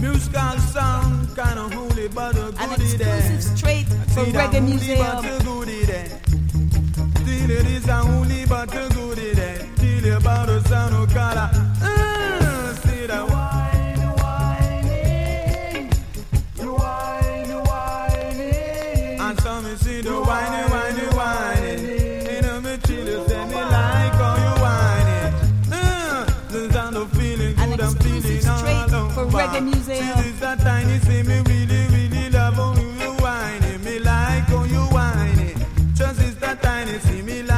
Musical sound, kind of holy, but a An goodie there. exclusive trait for Reggae Museum. But a goodie there. Till it is a holy, but a goodie there. Till you about the sound of color. See the whining. And some me see the whining. You know me chill, you say me like how you whining. The sound of feeling good, I'm feeling all over. for Reggae Museum. This is a tiny see me